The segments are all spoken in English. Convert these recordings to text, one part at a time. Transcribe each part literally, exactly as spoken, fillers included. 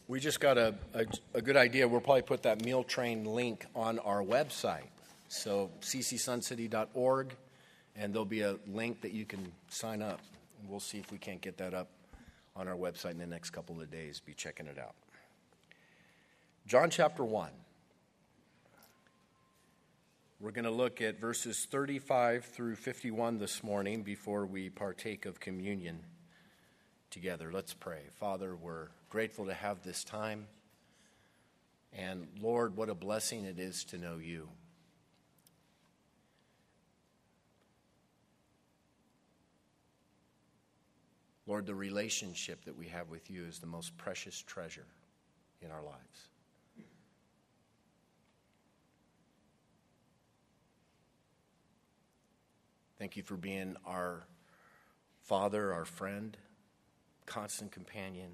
We just got a, a, a good idea. We'll probably put that meal train link on our website. So c c sun city dot org, and there'll be a link that you can sign up. And we'll see if we can't get that up on our website in the next couple of days. Be checking it out. John chapter one. We're going to look at verses thirty-five through fifty-one this morning before we partake of communion together. Let's pray. Father, we're grateful to have this time. And Lord, what a blessing it is to know you. Lord, the relationship that we have with you is the most precious treasure in our lives. Thank you for being our Father, our friend, constant companion.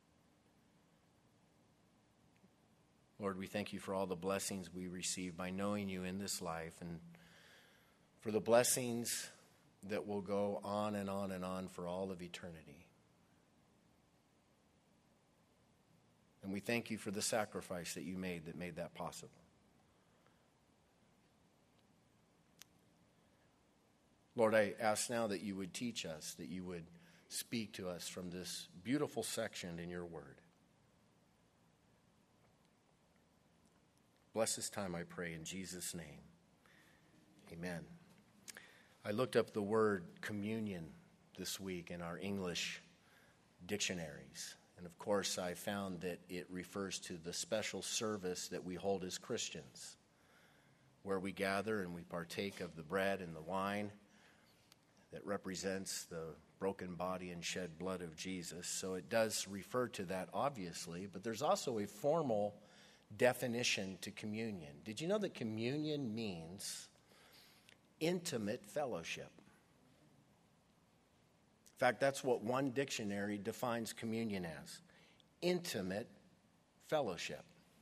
Lord, we thank you for all the blessings we receive by knowing you in this life, and for the blessings that will go on and on and on for all of eternity. And we thank you for the sacrifice that you made that made that possible. Lord, I ask now that you would teach us, that you would speak to us from this beautiful section in your word. Bless this time, I pray, in Jesus' name. Amen. I looked up the word communion this week in our English dictionaries. And of course, I found that it refers to the special service that we hold as Christians, where we gather and we partake of the bread and the wine that represents the broken body and shed blood of Jesus. So it does refer to that, obviously, but there's also a formal definition to communion. Did you know that communion means intimate fellowship? In fact, that's what one dictionary defines communion as: intimate fellowship.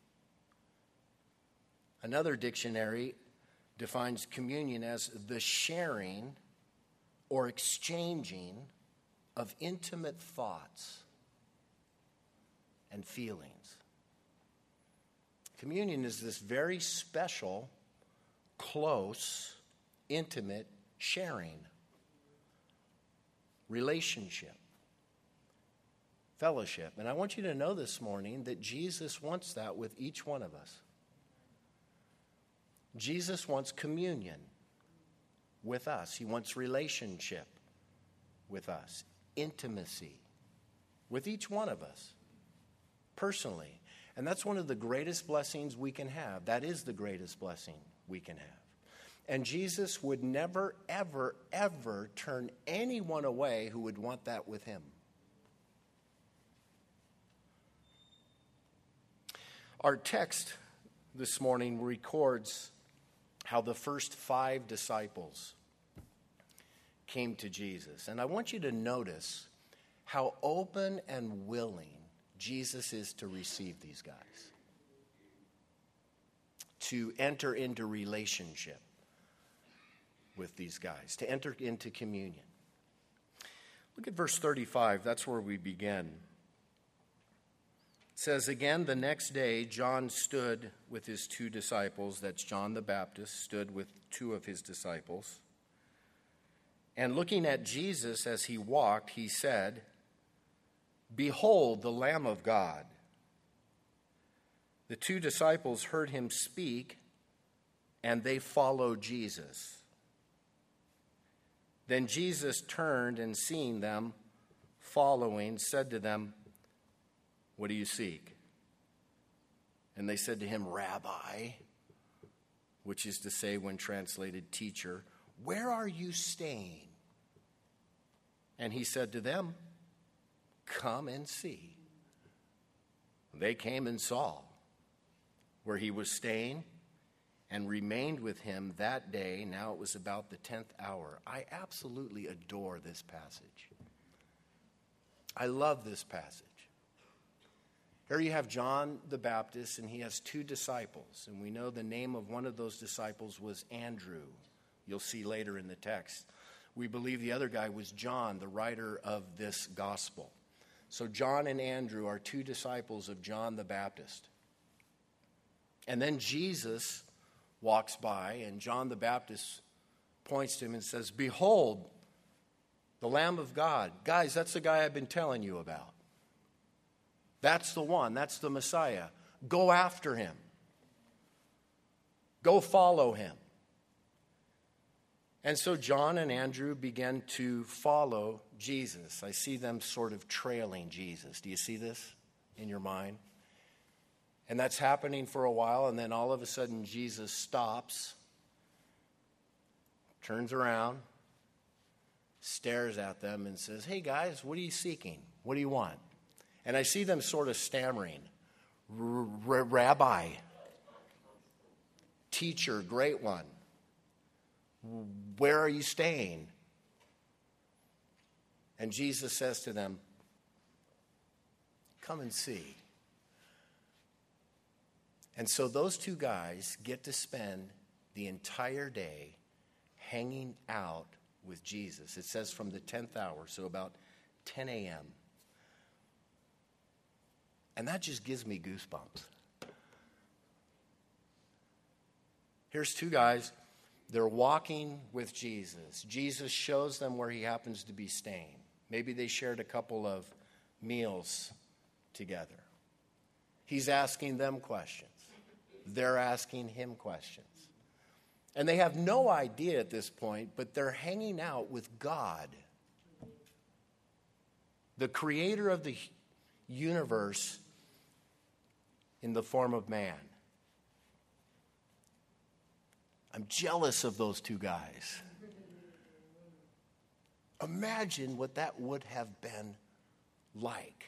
Another dictionary defines communion as the sharing or exchanging of intimate thoughts and feelings. Communion is this very special, close, intimate sharing, relationship, fellowship. And I want you to know this morning that Jesus wants that with each one of us. Jesus wants communion with us. He wants relationship with us, intimacy with each one of us personally. And that's one of the greatest blessings we can have. That is the greatest blessing we can have. And Jesus would never, ever, ever turn anyone away who would want that with him. Our text this morning records how the first five disciples came to Jesus. And I want you to notice how open and willing Jesus is to receive these guys, to enter into relationship with these guys, to enter into communion. Look at verse thirty-five. That's where we begin. It says, again, the next day, John stood with his two disciples. That's John the Baptist, stood with two of his disciples. And looking at Jesus as he walked, he said, behold, the Lamb of God. The two disciples heard him speak, and they followed Jesus. Then Jesus turned and seeing them following, said to them, what do you seek? And they said to him, Rabbi, which is to say, when translated, teacher, where are you staying? And he said to them, come and see. They came and saw where he was staying and remained with him that day. Now it was about the tenth hour. I absolutely adore this passage. I love this passage. Here you have John the Baptist, and he has two disciples. And we know the name of one of those disciples was Andrew. You'll see later in the text. We believe the other guy was John, the writer of this gospel. So John and Andrew are two disciples of John the Baptist. And then Jesus walks by, and John the Baptist points to him and says, "Behold, the Lamb of God." Guys, that's the guy I've been telling you about. That's the one. That's the Messiah. Go after him. Go follow him. And so John and Andrew began to follow Jesus. I see them sort of trailing Jesus. Do you see this in your mind? And that's happening for a while, and then all of a sudden Jesus stops, turns around, stares at them and says, "Hey guys, what are you seeking? What do you want?" And I see them sort of stammering. "Rabbi, teacher, great one. Where are you staying?" And Jesus says to them, "Come and see." And so those two guys get to spend the entire day hanging out with Jesus. It says from the tenth hour, so about ten a.m. And that just gives me goosebumps. Here's two guys. They're walking with Jesus. Jesus shows them where he happens to be staying. Maybe they shared a couple of meals together. He's asking them questions. They're asking him questions. And they have no idea at this point, but they're hanging out with God, the creator of the universe in the form of man. I'm jealous of those two guys. Imagine what that would have been like.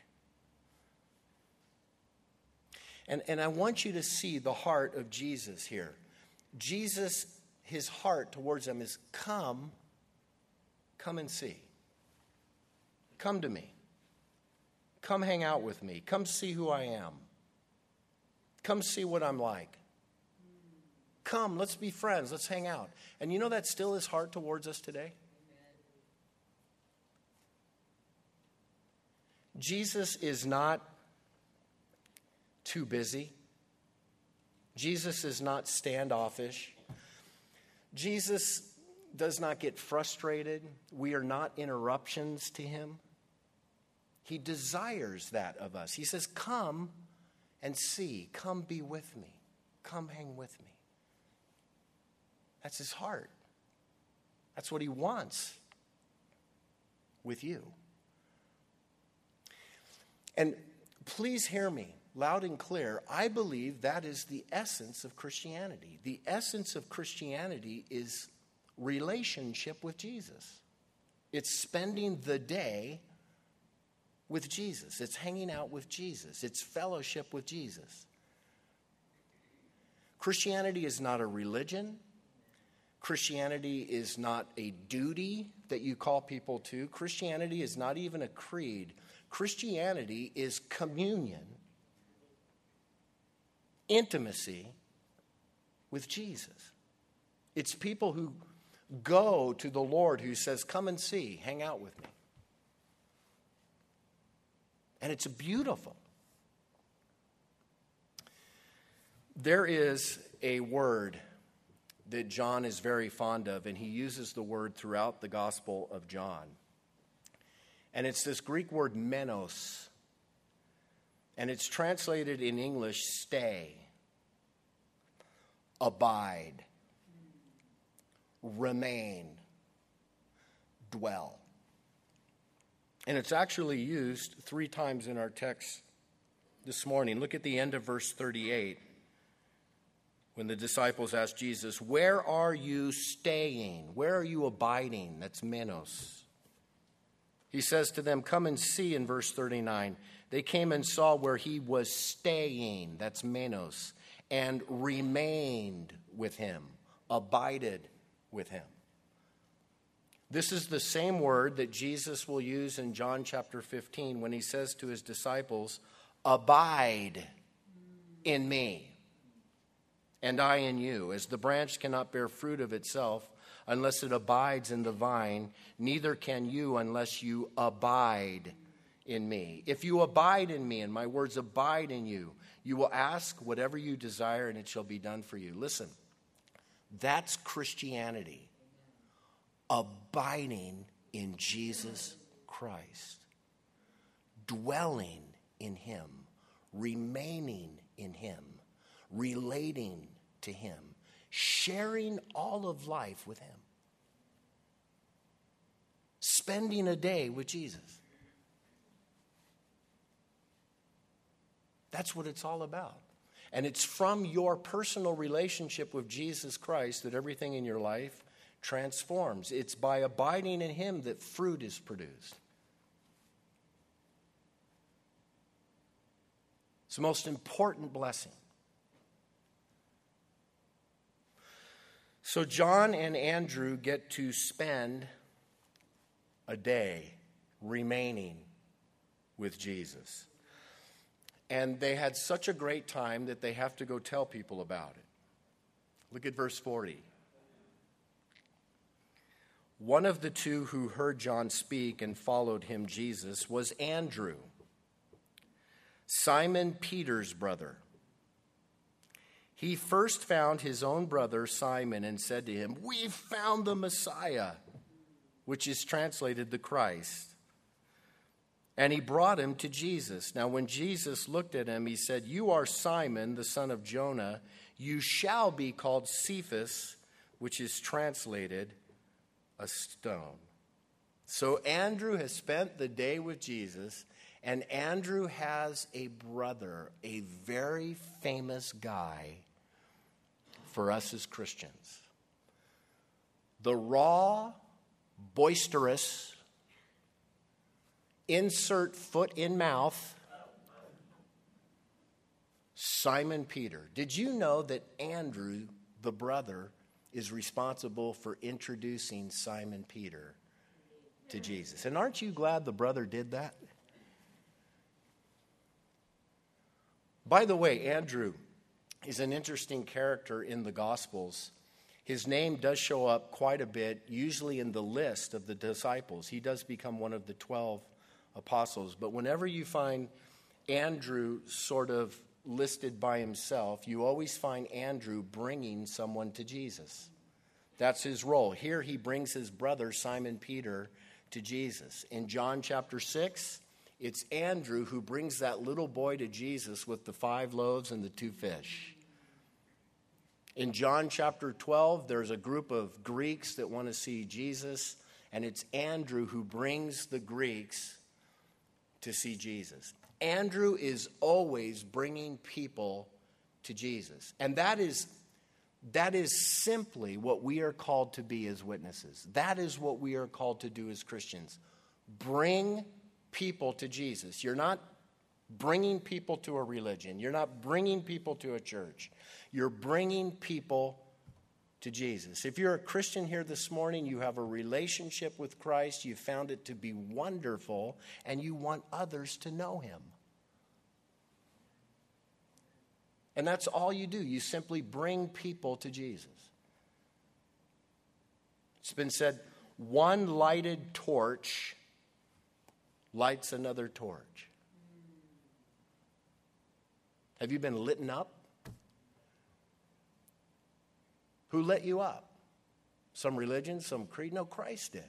And, and I want you to see the heart of Jesus here. Jesus, his heart towards them is, come, come and see. Come to me. Come hang out with me. Come see who I am. Come see what I'm like. Come, let's be friends. Let's hang out. And you know that's still his heart towards us today? Jesus is not too busy. Jesus is not standoffish. Jesus does not get frustrated. We are not interruptions to him. He desires that of us. He says, "Come and see. Come be with me. Come hang with me." That's his heart. That's what he wants with you. And please hear me loud and clear. I believe that is the essence of Christianity. The essence of Christianity is relationship with Jesus. It's spending the day with Jesus. It's hanging out with Jesus. It's fellowship with Jesus. Christianity is not a religion. Christianity is not a duty that you call people to. Christianity is not even a creed. Christianity is communion, intimacy with Jesus. It's people who go to the Lord who says, "Come and see, hang out with me." And it's beautiful. There is a word that John is very fond of, and he uses the word throughout the Gospel of John. And it's this Greek word menos. And it's translated in English, stay, abide, remain, dwell. And it's actually used three times in our text this morning. Look at the end of verse thirty-eight. When the disciples asked Jesus, "Where are you staying? Where are you abiding?" That's menos. He says to them, "Come and see," in verse thirty-nine. They came and saw where he was staying. That's menos. And remained with him. Abided with him. This is the same word that Jesus will use in John chapter fifteen when he says to his disciples, "Abide in me, and I in you. As the branch cannot bear fruit of itself unless it abides in the vine, neither can you unless you abide in me. If you abide in me and my words abide in you, you will ask whatever you desire and it shall be done for you. Listen, that's Christianity. Abiding in Jesus Christ. Dwelling in him. Remaining in him. Relating to him. Sharing all of life with him. Spending a day with Jesus. That's what it's all about. And it's from your personal relationship with Jesus Christ that everything in your life transforms. It's by abiding in him that fruit is produced. It's the most important blessing. So John and Andrew get to spend a day remaining with Jesus. And they had such a great time that they have to go tell people about it. Look at verse forty. One of the two who heard John speak and followed him, Jesus, was Andrew, Simon Peter's brother. He first found his own brother Simon and said to him, "We've found the Messiah," which is translated the Christ. And he brought him to Jesus. Now, when Jesus looked at him, he said, "You are Simon, the son of Jonah. You shall be called Cephas," which is translated a stone. So Andrew has spent the day with Jesus, and Andrew has a brother, a very famous guy for us as Christians. The raw, boisterous, insert foot in mouth, Simon Peter. Did you know that Andrew, the brother, is responsible for introducing Simon Peter to Jesus? And aren't you glad the brother did that? By the way, Andrew is an interesting character in the Gospels. His name does show up quite a bit, usually in the list of the disciples. He does become one of the twelve apostles. But whenever you find Andrew sort of listed by himself, you always find Andrew bringing someone to Jesus. That's his role. Here he brings his brother Simon Peter to Jesus. In John chapter six, it's Andrew who brings that little boy to Jesus with the five loaves and the two fish. In John chapter twelve, there's a group of Greeks that want to see Jesus, and it's Andrew who brings the Greeks to see Jesus. Andrew is always bringing people to Jesus. And that is, that is simply what we are called to be as witnesses. That is what we are called to do as Christians. Bring people to Jesus. You're not bringing people to a religion. You're not bringing people to a church. You're bringing people to Jesus. If you're a Christian here this morning, you have a relationship with Christ, you found it to be wonderful, and you want others to know him. And that's all you do. You simply bring people to Jesus. It's been said, one lighted torch lights another torch. Have you been lit up? Who lit you up? Some religion, some creed? No, Christ did.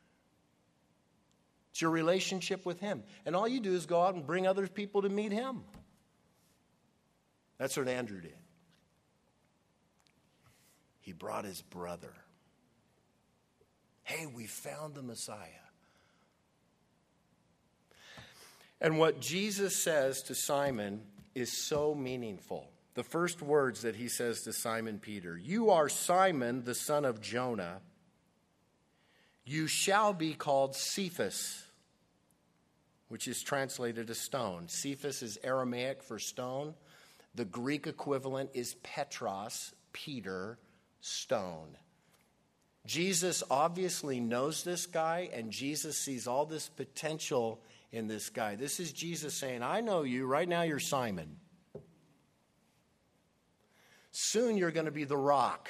It's your relationship with him. And all you do is go out and bring other people to meet him. That's what Andrew did. He brought his brother. Hey, we found the Messiah. And what Jesus says to Simon is so meaningful. The first words that he says to Simon Peter, "You are Simon, the son of Jonah. You shall be called Cephas," which is translated a stone. Cephas is Aramaic for stone. The Greek equivalent is Petros, Peter, stone. Jesus obviously knows this guy, and Jesus sees all this potential in this guy. This is Jesus saying, I know you. Right now you're Simon. Soon you're going to be the rock.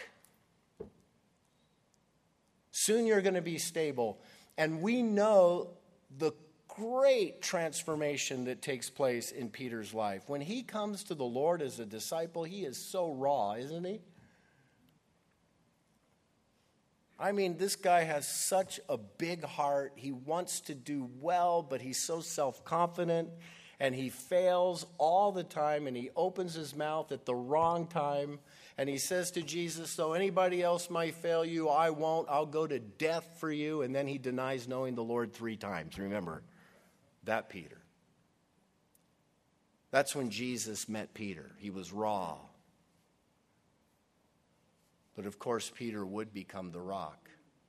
Soon you're going to be stable. And we know the great transformation that takes place in Peter's life. When he comes to the Lord as a disciple, he is so raw, isn't he? I mean, this guy has such a big heart. He wants to do well, but he's so self-confident, and he fails all the time, and he opens his mouth at the wrong time, and he says to Jesus, though anybody else might fail you, I won't. I'll go to death for you. And then he denies knowing the Lord three times. Remember that Peter. That's when Jesus met Peter. He was raw. But of course, Peter would become the rock.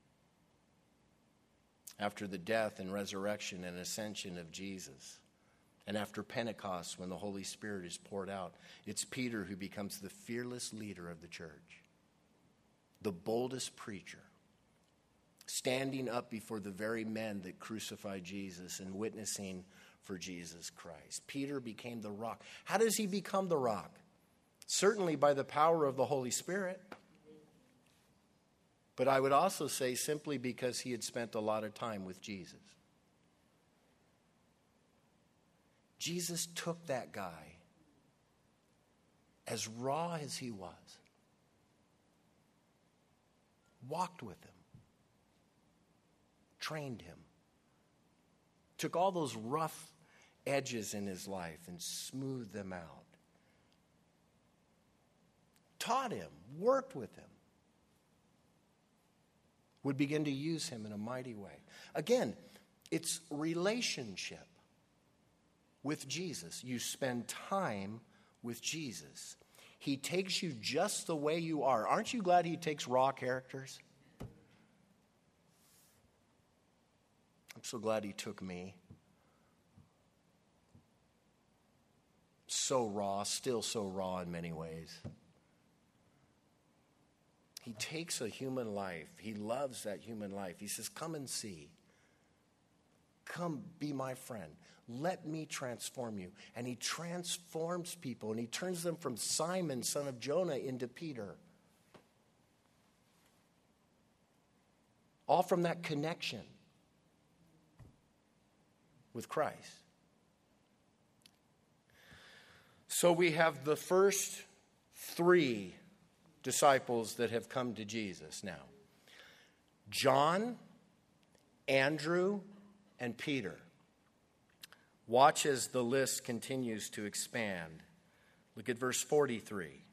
After the death and resurrection and ascension of Jesus, and after Pentecost, when the Holy Spirit is poured out, it's Peter who becomes the fearless leader of the church, the boldest preacher, standing up before the very men that crucified Jesus and witnessing for Jesus Christ. Peter became the rock. How does he become the rock? Certainly by the power of the Holy Spirit. But I would also say simply because he had spent a lot of time with Jesus. Jesus took that guy, as raw as he was, walked with him, trained him, took all those rough edges in his life and smoothed them out, taught him, worked with him, would begin to use him in a mighty way. Again, it's relationship with Jesus. You spend time with Jesus. He takes you just the way you are. Aren't you glad he takes raw characters? I'm so glad he took me. So raw, still so raw in many ways. He takes a human life. He loves that human life. He says, come and see. Come be my friend. Let me transform you. And he transforms people, and he turns them from Simon, son of Jonah, into Peter. All from that connection with Christ. So we have the first three disciples that have come to Jesus now. John, Andrew, and Peter. Watch as the list continues to expand. Look at verse forty-three.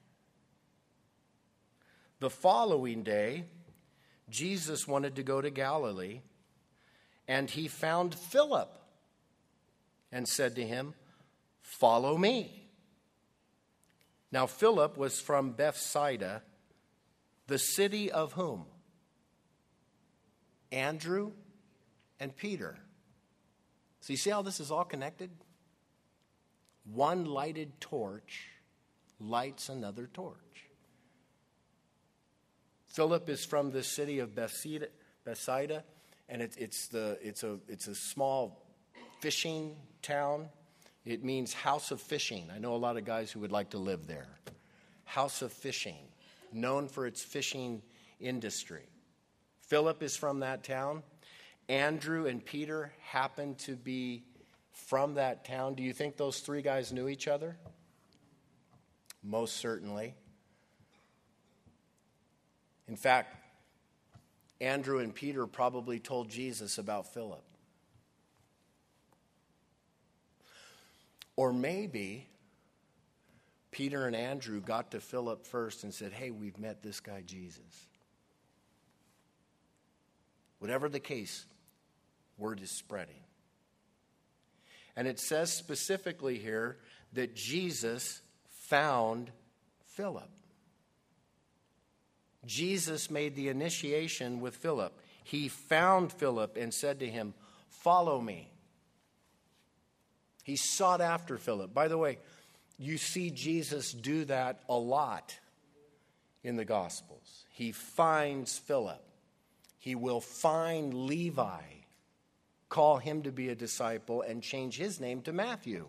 The following day, Jesus wanted to go to Galilee, and he found Philip and said to him, "Follow me." Now, Philip was from Bethsaida, the city of whom? Andrew and Peter. So you see how this is all connected? One lighted torch lights another torch. Philip is from the city of Bethsaida, Bethsaida and it, it's, the, it's, a, it's a small fishing town. It means house of fishing. I know a lot of guys who would like to live there. House of fishing, known for its fishing industry. Philip is from that town. Andrew and Peter happen to be from that town. Do you think those three guys knew each other? Most certainly. In fact, Andrew and Peter probably told Jesus about Philip. Or maybe Peter and Andrew got to Philip first and said, "Hey, we've met this guy Jesus." Whatever the case, word is spreading. And it says specifically here that Jesus found Philip. Jesus made the initiation with Philip. He found Philip and said to him, "Follow me." He sought after Philip. By the way, you see Jesus do that a lot in the Gospels. He finds Philip. He will find Levi, call him to be a disciple, and change his name to Matthew.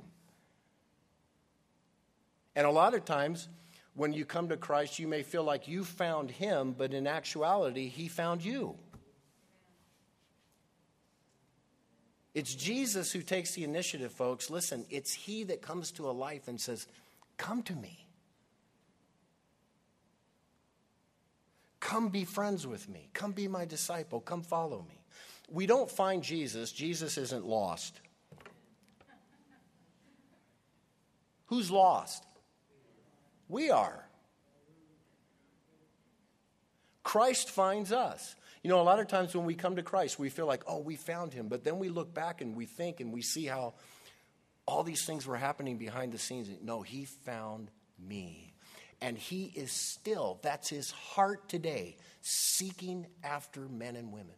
And a lot of times, when you come to Christ, you may feel like you found him, but in actuality, he found you. It's Jesus who takes the initiative, folks. Listen, it's he that comes to a life and says, come to me. Come be friends with me. Come be my disciple. Come follow me. We don't find Jesus. Jesus isn't lost. Who's lost? We are. Christ finds us. You know, a lot of times when we come to Christ, we feel like, oh, we found him. But then we look back and we think and we see how all these things were happening behind the scenes. No, he found me. And he is still, that's his heart today, seeking after men and women.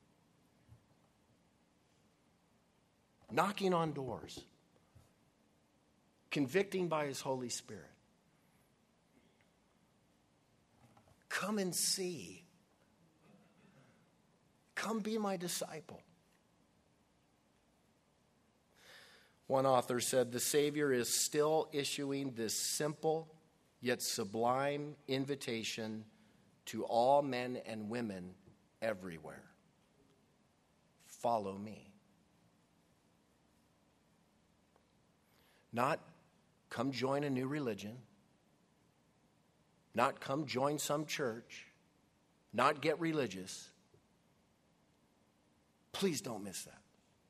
Knocking on doors. Convicting by his Holy Spirit. Come and see. Come be my disciple. One author said, the Savior is still issuing this simple yet sublime invitation to all men and women everywhere. Follow me. Not come join a new religion. Not come join some church. Not get religious. Please don't miss that.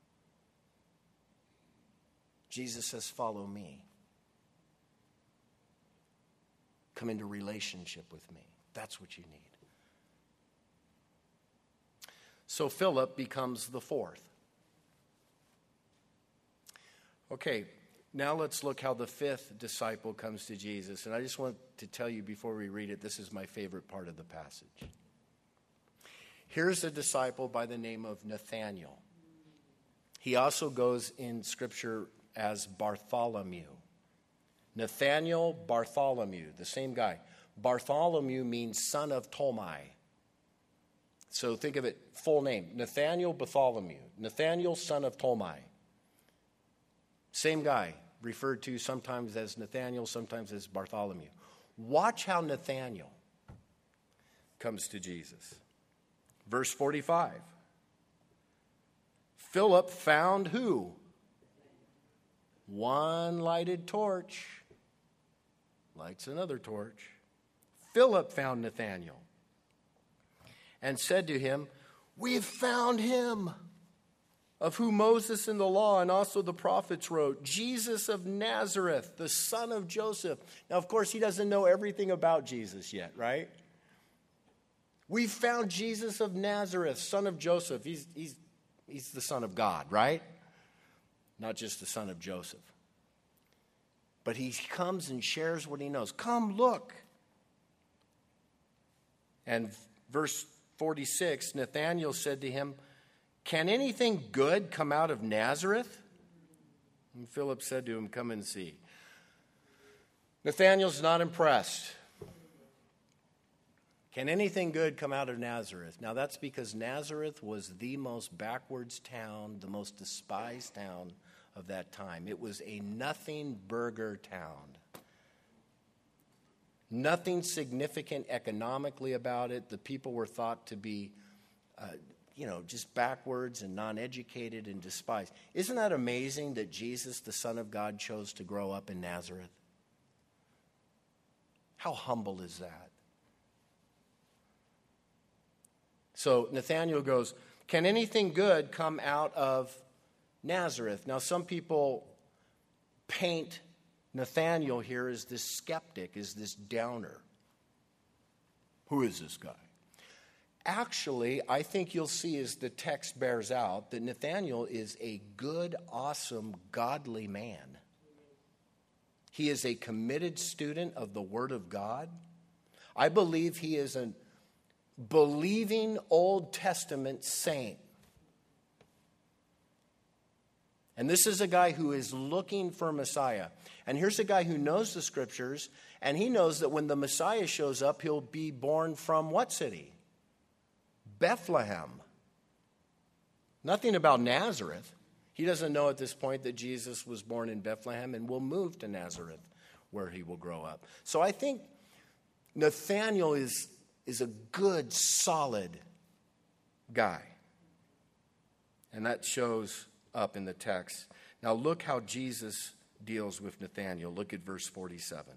Jesus says, follow me. Come into relationship with me. That's what you need. So Philip becomes the fourth. Okay, now let's look how the fifth disciple comes to Jesus. And I just want to tell you before we read it, this is my favorite part of the passage. Here's a disciple by the name of Nathanael. He also goes in Scripture as Bartholomew. Nathanael Bartholomew, the same guy. Bartholomew means son of Ptolemy. So think of it, full name. Nathanael Bartholomew. Nathanael, son of Ptolemy. Same guy, referred to sometimes as Nathanael, sometimes as Bartholomew. Watch how Nathanael comes to Jesus. Verse forty-five. Philip found who? One lighted torch. Lights another torch. Philip found Nathanael and said to him, we have found him, of whom Moses in the law and also the prophets wrote, Jesus of Nazareth, the son of Joseph. Now, of course, he doesn't know everything about Jesus yet, right? We found Jesus of Nazareth, son of Joseph. He's, he's, he's the son of God, right? Not just the son of Joseph. But he comes and shares what he knows. Come, look. And verse forty-six, Nathanael said to him, can anything good come out of Nazareth? And Philip said to him, come and see. Nathanael's not impressed. Can anything good come out of Nazareth? Now that's because Nazareth was the most backwards town, the most despised town of that time. It was a nothing burger town. Nothing significant economically about it. The people were thought to be, uh, you know, just backwards and non-educated and despised. Isn't that amazing that Jesus, the Son of God, chose to grow up in Nazareth? How humble is that? So Nathanael goes, can anything good come out of Nazareth? Now, some people paint Nathanael here as this skeptic, as this downer. Who is this guy? Actually, I think you'll see as the text bears out that Nathanael is a good, awesome, godly man. He is a committed student of the Word of God. I believe he is a believing Old Testament saint. And this is a guy who is looking for Messiah. And here's a guy who knows the Scriptures, and he knows that when the Messiah shows up, he'll be born from what city? Bethlehem. Nothing about Nazareth. He doesn't know at this point that Jesus was born in Bethlehem and will move to Nazareth, where he will grow up. So I think Nathanael is, is a good, solid guy. And that shows up in the text. Now look how Jesus deals with Nathanael. Look at verse forty-seven.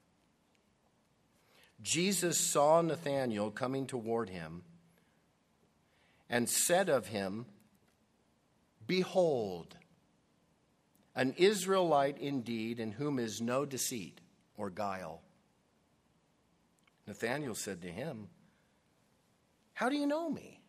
Jesus saw Nathanael coming toward him and said of him, "Behold, an Israelite indeed, in whom is no deceit or guile." Nathanael said to him, "How do you know me?"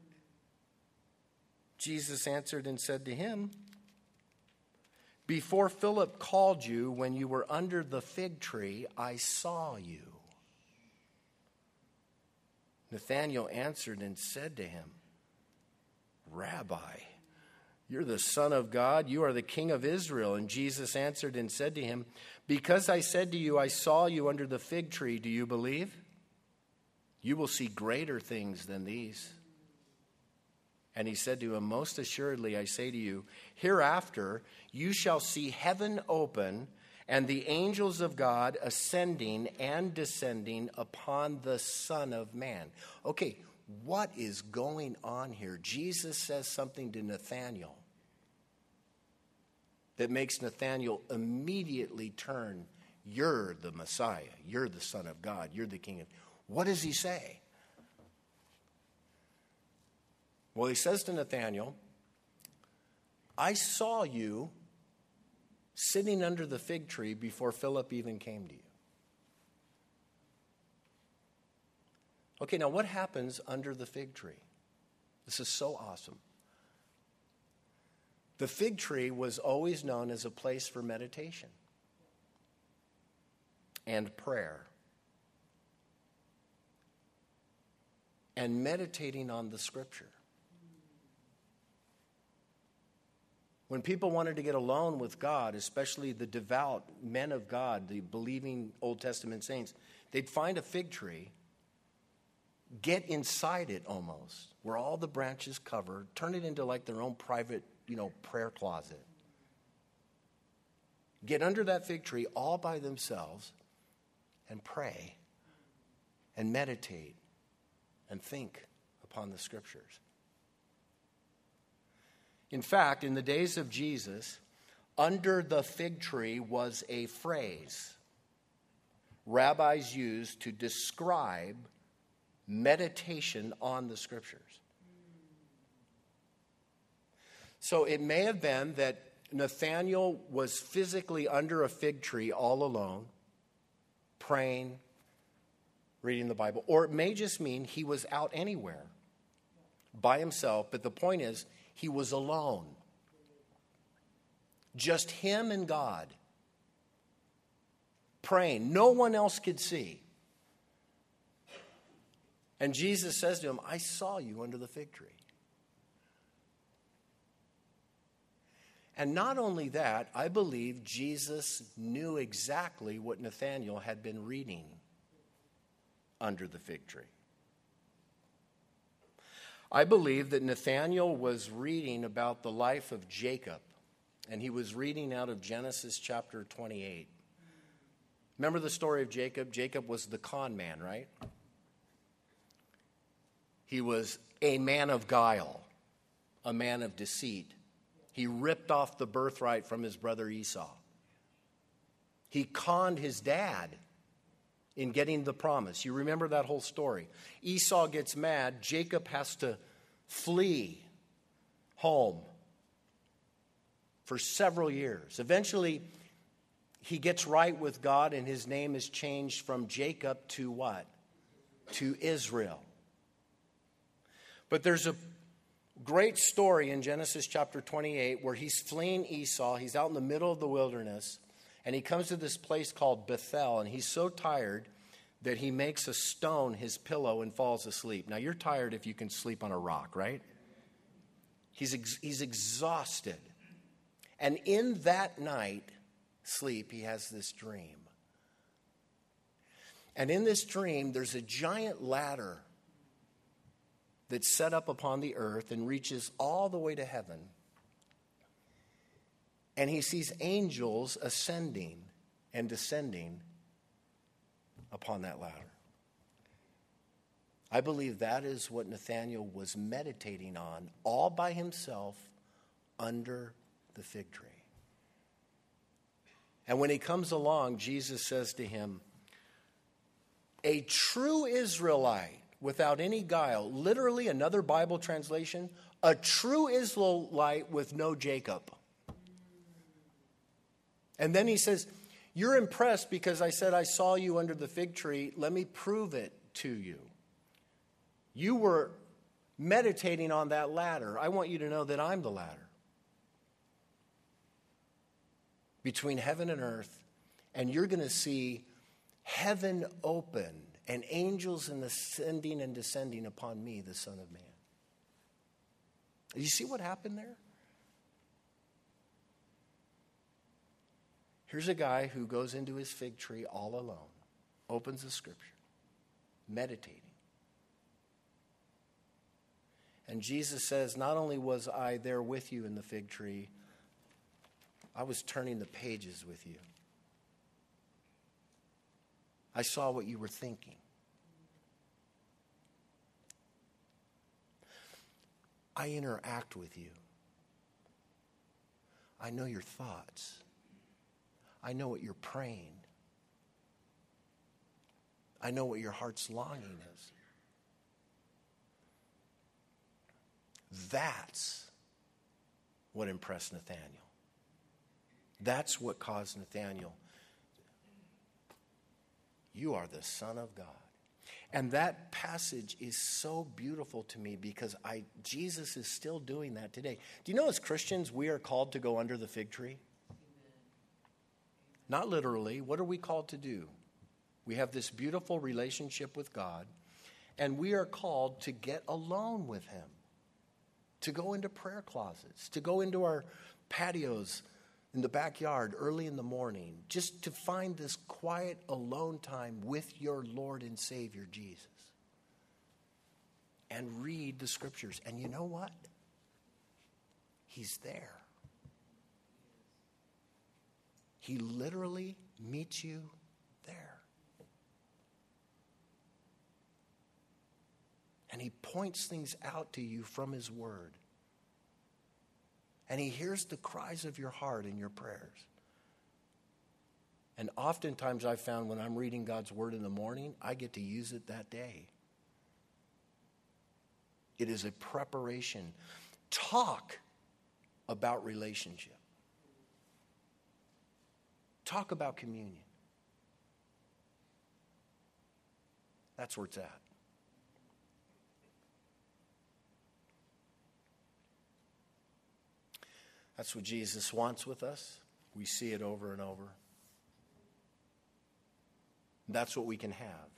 Jesus answered and said to him, "Before Philip called you, when you were under the fig tree, I saw you." Nathanael answered and said to him, "Rabbi, you're the Son of God. You are the King of Israel." And Jesus answered and said to him, "Because I said to you, I saw you under the fig tree, do you believe? You will see greater things than these." And he said to him, "Most assuredly, I say to you, hereafter you shall see heaven open and the angels of God ascending and descending upon the Son of Man." Okay, what is going on here? Jesus says something to Nathanael that makes Nathanael immediately turn, "You're the Messiah. You're the Son of God. You're the King of..." What does he say? Well, he says to Nathanael, "I saw you sitting under the fig tree before Philip even came to you." Okay, now what happens under the fig tree? This is so awesome. The fig tree was always known as a place for meditation and prayer and meditating on the Scripture. When people wanted to get alone with God, especially the devout men of God, the believing Old Testament saints, they'd find a fig tree, get inside it almost, where all the branches cover, turn it into like their own private, you know, prayer closet. Get under that fig tree all by themselves and pray and meditate and think upon the Scriptures. In fact, in the days of Jesus, under the fig tree was a phrase rabbis used to describe meditation on the Scriptures. So it may have been that Nathanael was physically under a fig tree all alone, praying, reading the Bible. Or it may just mean he was out anywhere by himself. But the point is, he was alone. Just him and God. Praying. No one else could see. And Jesus says to him, "I saw you under the fig tree." And not only that, I believe Jesus knew exactly what Nathanael had been reading under the fig tree. I believe that Nathanael was reading about the life of Jacob, and he was reading out of Genesis chapter twenty-eight. Remember the story of Jacob? Jacob was the con man, right? He was a man of guile, a man of deceit. He ripped off the birthright from his brother Esau. He conned his dad in getting the promise. You remember that whole story. Esau gets mad. Jacob has to flee home for several years. Eventually, he gets right with God, and his name is changed from Jacob to what? To Israel. But there's a great story in Genesis chapter twenty-eight where he's fleeing Esau. He's out in the middle of the wilderness, and he comes to this place called Bethel, and he's so tired that he makes a stone his pillow and falls asleep. Now, you're tired if you can sleep on a rock, right? He's ex- he's exhausted. And in that night sleep, he has this dream. And in this dream, there's a giant ladder that's set up upon the earth and reaches all the way to heaven. And he sees angels ascending and descending upon that ladder. I believe that is what Nathanael was meditating on all by himself under the fig tree. And when he comes along, Jesus says to him, a true Israelite without any guile, literally another Bible translation, a true Israelite with no Jacob. And then he says, you're impressed because I said I saw you under the fig tree. Let me prove it to you. You were meditating on that ladder. I want you to know that I'm the ladder between heaven and earth, and you're going to see heaven open and angels ascending and descending upon me, the Son of Man. You see what happened there? Here's a guy who goes into his fig tree all alone, opens the scripture, meditating. And Jesus says, not only was I there with you in the fig tree, I was turning the pages with you. I saw what you were thinking. I interact with you. I know your thoughts. I know what you're praying. I know what your heart's longing is. That's what impressed Nathanael. That's what caused Nathanael. You are the Son of God. And that passage is so beautiful to me because I Jesus is still doing that today. Do you know as Christians we are called to go under the fig tree? Not literally. What are we called to do? We have this beautiful relationship with God, and we are called to get alone with him, to go into prayer closets, to go into our patios in the backyard early in the morning, just to find this quiet alone time with your Lord and Savior Jesus. And read the scriptures. And you know what? He's there. He literally meets you there. And he points things out to you from his word. And he hears the cries of your heart in your prayers. And oftentimes I've found when I'm reading God's word in the morning, I get to use it that day. It is a preparation. Talk about relationship. Talk about communion. That's where it's at. That's what Jesus wants with us. We see it over and over. That's what we can have.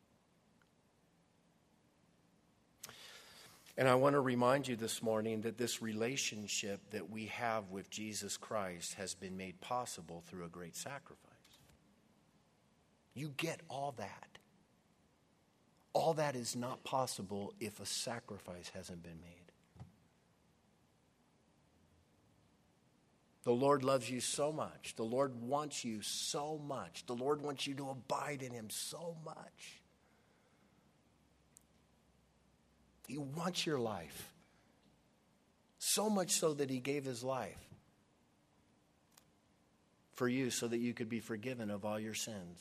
And I want to remind you this morning that this relationship that we have with Jesus Christ has been made possible through a great sacrifice. You get all that. All that is not possible if a sacrifice hasn't been made. The Lord loves you so much. The Lord wants you so much. The Lord wants you to abide in him so much. He wants your life. So much so that he gave his life for you so that you could be forgiven of all your sins.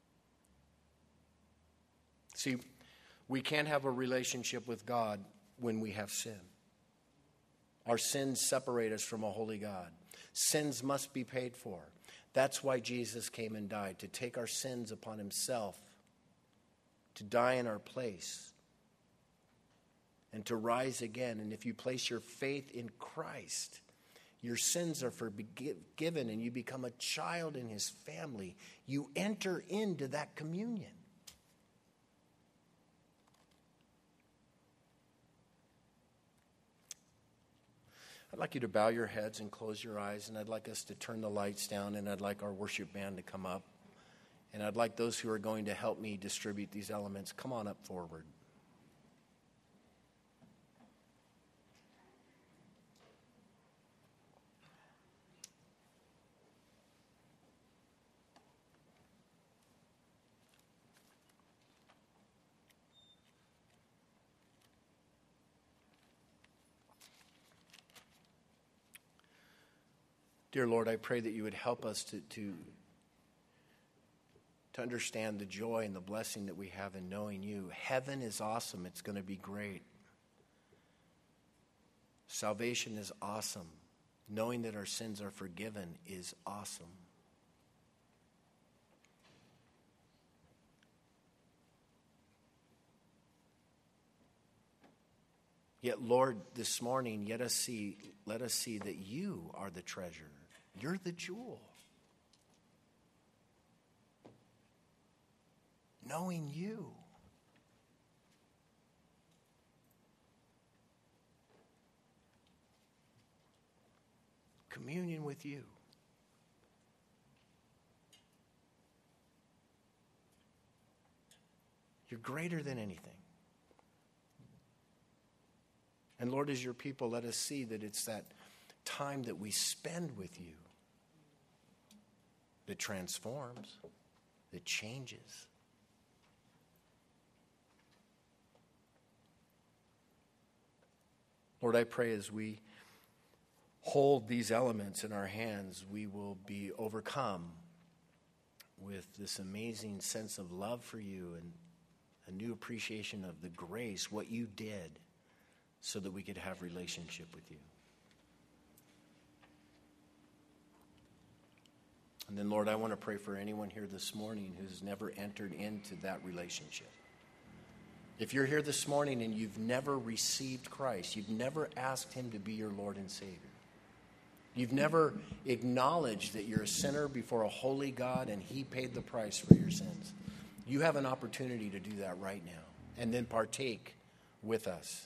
See, we can't have a relationship with God when we have sin. Our sins separate us from a holy God. Sins must be paid for. That's why Jesus came and died, to take our sins upon himself, to die in our place, and to rise again. And if you place your faith in Christ, your sins are forgiven and you become a child in his family. You enter into that communion. I'd like you to bow your heads and close your eyes, and I'd like us to turn the lights down, and I'd like our worship band to come up. And I'd like those who are going to help me distribute these elements, come on up forward. Dear Lord, I pray that you would help us to, to, to understand the joy and the blessing that we have in knowing you. Heaven is awesome. It's going to be great. Salvation is awesome. Knowing that our sins are forgiven is awesome. Yet, Lord, this morning, let us see, let us see that you are the treasure. You're the jewel. Knowing you. Communion with you. You're greater than anything. And Lord, as your people, let us see that it's that time that we spend with you that transforms, that changes. Lord, I pray as we hold these elements in our hands, we will be overcome with this amazing sense of love for you and a new appreciation of the grace, what you did, so that we could have relationship with you. And then, Lord, I want to pray for anyone here this morning who's never entered into that relationship. If you're here this morning and you've never received Christ, you've never asked him to be your Lord and Savior, you've never acknowledged that you're a sinner before a holy God and he paid the price for your sins, you have an opportunity to do that right now and then partake with us.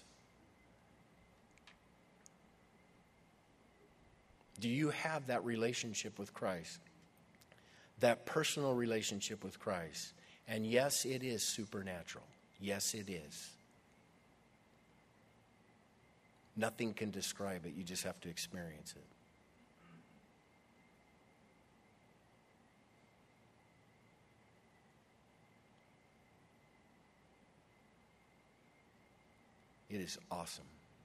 Do you have that relationship with Christ? That personal relationship with Christ? And yes, it is supernatural. Yes, it is. Nothing can describe it. You just have to experience it. It is awesome.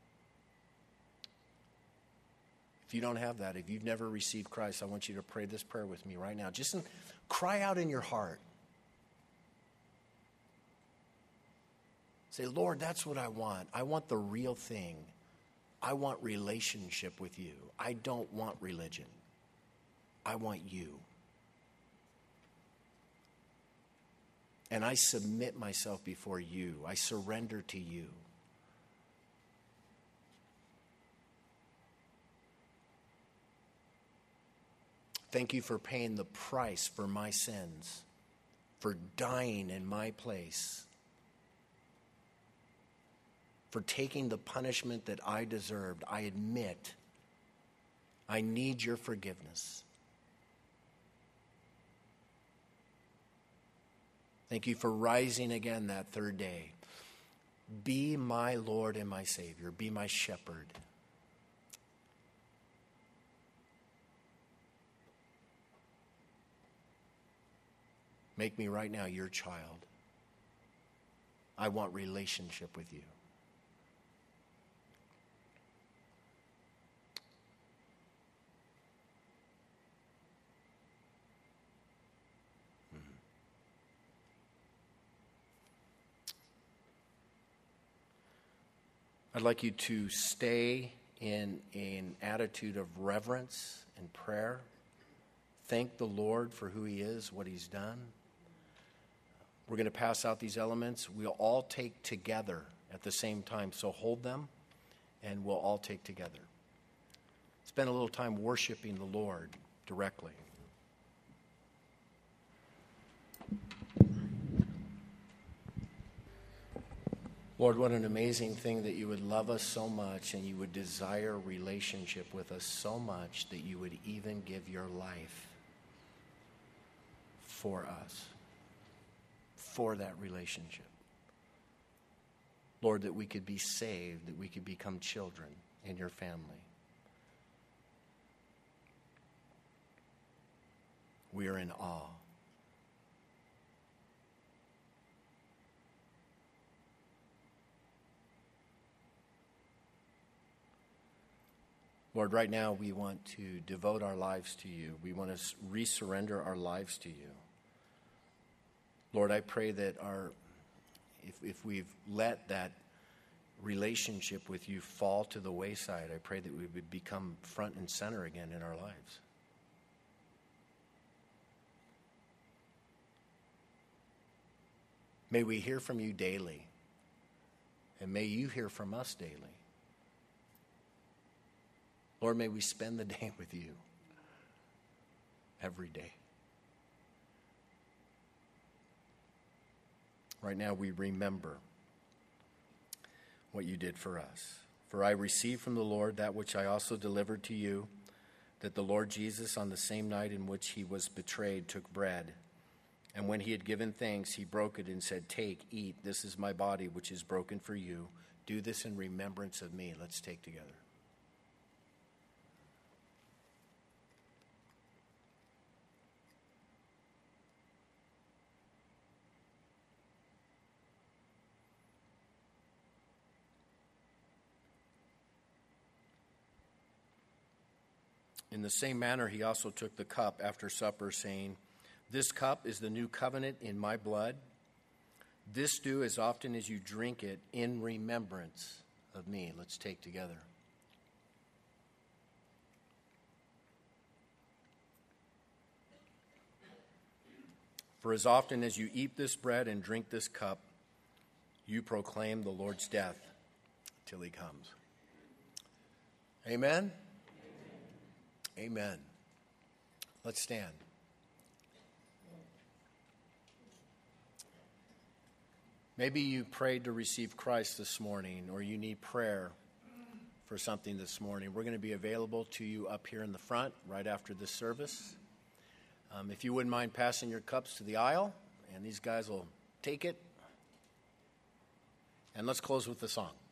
If you don't have that, if you've never received Christ, I want you to pray this prayer with me right now. Just in, cry out in your heart. Say, Lord, that's what I want. I want the real thing. I want relationship with you. I don't want religion. I want you. And I submit myself before you. I surrender to you. Thank you for paying the price for my sins, for dying in my place, for taking the punishment that I deserved. I admit I need your forgiveness. Thank you for rising again that third day. Be my Lord and my Savior. Be my shepherd. Make me right now your child. I want relationship with you. Hmm. I'd like you to stay in an attitude of reverence and prayer. Thank the Lord for who he is, what he's done. We're going to pass out these elements. We'll all take together at the same time. So hold them, and we'll all take together. Spend a little time worshiping the Lord directly. Lord, what an amazing thing that you would love us so much and you would desire relationship with us so much that you would even give your life for us. For that relationship. Lord, that we could be saved, that we could become children in your family. We are in awe. Lord, right now we want to devote our lives to you. We want to resurrender our lives to you. Lord, I pray that our, if, if we've let that relationship with you fall to the wayside, I pray that we would become front and center again in our lives. May we hear from you daily, and may you hear from us daily. Lord, may we spend the day with you every day. Right now we remember what you did for us. For I received from the Lord that which I also delivered to you, that the Lord Jesus, on the same night in which he was betrayed, took bread. And when he had given thanks, he broke it and said, "Take, eat, this is my body, which is broken for you. Do this in remembrance of me." Let's take together. In the same manner, he also took the cup after supper, saying, "This cup is the new covenant in my blood. This do as often as you drink it in remembrance of me." Let's take together. For as often as you eat this bread and drink this cup, you proclaim the Lord's death till he comes. Amen? Amen. Let's stand. Maybe you prayed to receive Christ this morning, or you need prayer for something this morning. We're going to be available to you up here in the front right after this service. Um, if you wouldn't mind passing your cups to the aisle, and these guys will take it. And let's close with the song.